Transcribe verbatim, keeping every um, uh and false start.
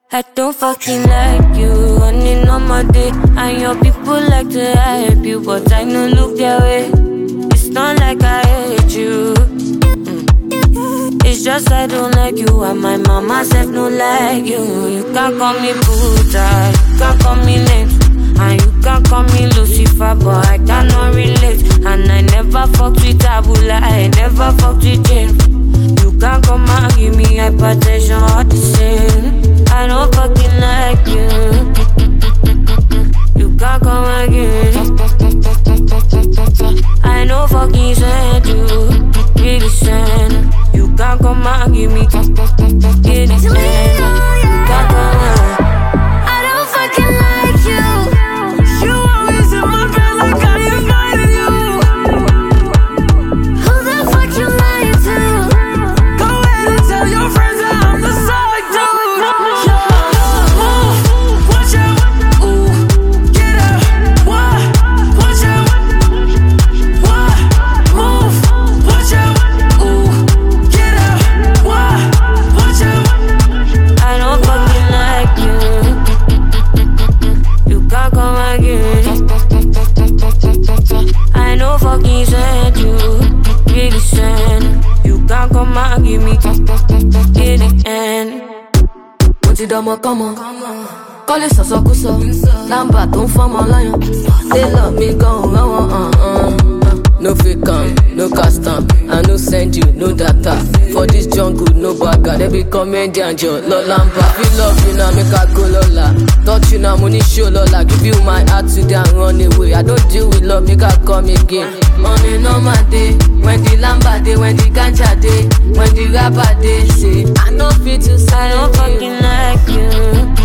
I don't fucking like you, running on my day. And your people like to hype you, but I no look their way. It's not like I hate you, mm. It's just I don't like you, and my mama said no like you. You can't call me Buddha, you can't call me names, and you can't call me Lucifer, but I cannot relate. And I never fucked with Abula, I never fucked with James. You can't come and give me hypertension all the same. I don't fucking like you. You can't come and give me. I know fucking send you. Really send. You can't come and give me. Get it send. You can't come and. I don't fucking like you. You always in my bed like I invited you. Who the fuck you lying to? Go ahead and tell your friends that I'm the side dude. I know fucking send you, really send. You can't come and give me in the end. Put it on my come on, call it so kuso. Lamba don't form a lion. They love me go uh uh uh. No fake on, no custom. I no send you, no data. For this jungle, no bagger. They be comedian, Joe. Lolamba, feel love you now, make a go lola. Touch you now, money show lola. Give you my heart today and run away. I don't deal with love, make her come again. Money no my day. When the lamba day, when the ganja day, when the rapper day, say I no fit to I don't fucking like you.